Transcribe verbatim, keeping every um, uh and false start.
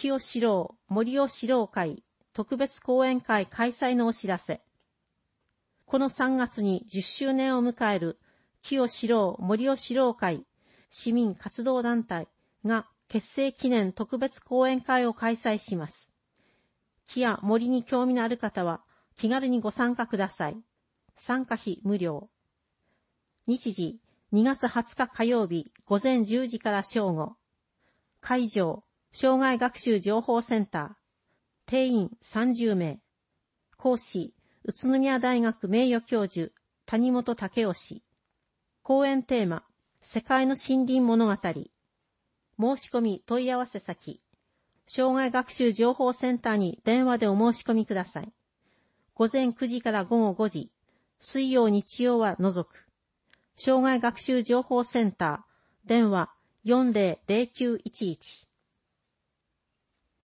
清志郎森尾志郎会特別講演会開催のお知らせ。このさんがつにじゅっしゅうねんを迎える清志郎森尾志郎会市民活動団体が結成記念特別講演会を開催します。木や森に興味のある方は気軽にご参加ください。参加費無料。日時にがつはつか火曜日午前じゅうじから正午。会場障害学習情報センター。定員さんじゅうめい。講師宇都宮大学名誉教授谷本武雄氏。講演テーマ世界の森林物語。申し込み問い合わせ先障害学習情報センターに電話でお申し込みください。午前くじから午後ごじ、水曜日曜は除く。障害学習情報センター電話 よんぜろぜろきゅういちいち